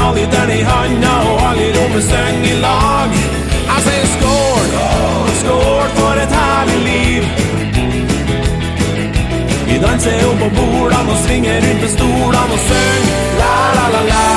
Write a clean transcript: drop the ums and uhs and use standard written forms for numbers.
halvliteren i handa, og alle i rommet synger i lag. Jeg sier skål, skål for et herlig liv. Vi danser opp på bordene og svinger rundt på stolene og synger la la la la.